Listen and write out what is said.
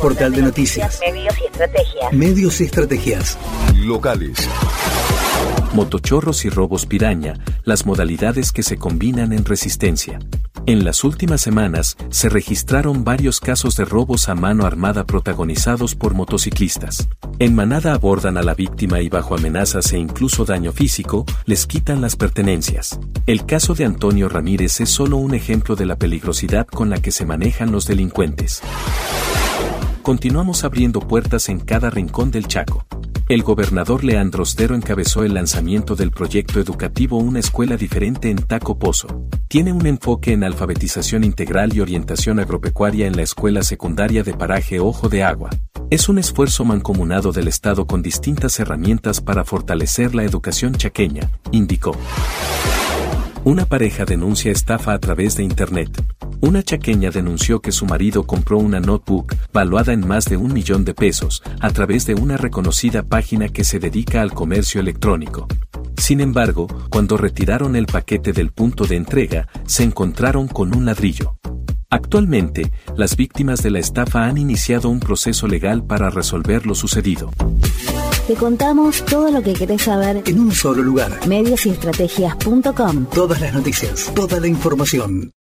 Portal de noticias. Medios y estrategias. Medios y estrategias. Locales. Motochorros y robos piraña, las modalidades que se combinan en Resistencia. En las últimas semanas, se registraron varios casos de robos a mano armada protagonizados por motociclistas. En manada abordan a la víctima y bajo amenazas e incluso daño físico, les quitan las pertenencias. El caso de Antonio Ramírez es solo un ejemplo de la peligrosidad con la que se manejan los delincuentes. Continuamos abriendo puertas en cada rincón del Chaco. El gobernador Leandro Ostero encabezó el lanzamiento del proyecto educativo Una Escuela Diferente en Taco Pozo. Tiene un enfoque en alfabetización integral y orientación agropecuaria en la escuela secundaria de Paraje Ojo de Agua. Es un esfuerzo mancomunado del Estado con distintas herramientas para fortalecer la educación chaqueña, indicó. Una pareja denuncia estafa a través de Internet. Una chaqueña denunció que su marido compró una notebook valuada en más de $1 millón a través de una reconocida página que se dedica al comercio electrónico. Sin embargo, cuando retiraron el paquete del punto de entrega, se encontraron con un ladrillo. Actualmente, las víctimas de la estafa han iniciado un proceso legal para resolver lo sucedido. Te contamos todo lo que querés saber En un solo lugar. Mediosystrategias.com. Todas las noticias, toda la información.